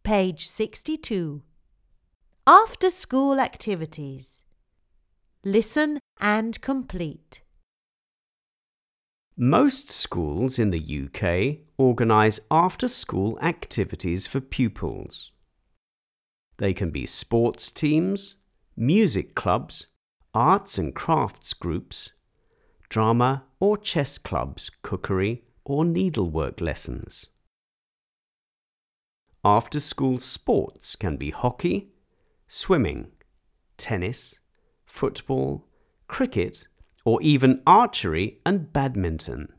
page 62. After school activities. Listen and complete. Most schools in the UK organise after-school activities for pupils. They can be sports teams, music clubs, arts and crafts groups, drama or chess clubs, cookery or needlework lessons. After-school sports can be hockey, swimming, tennis, football, cricket, or even archery and badminton.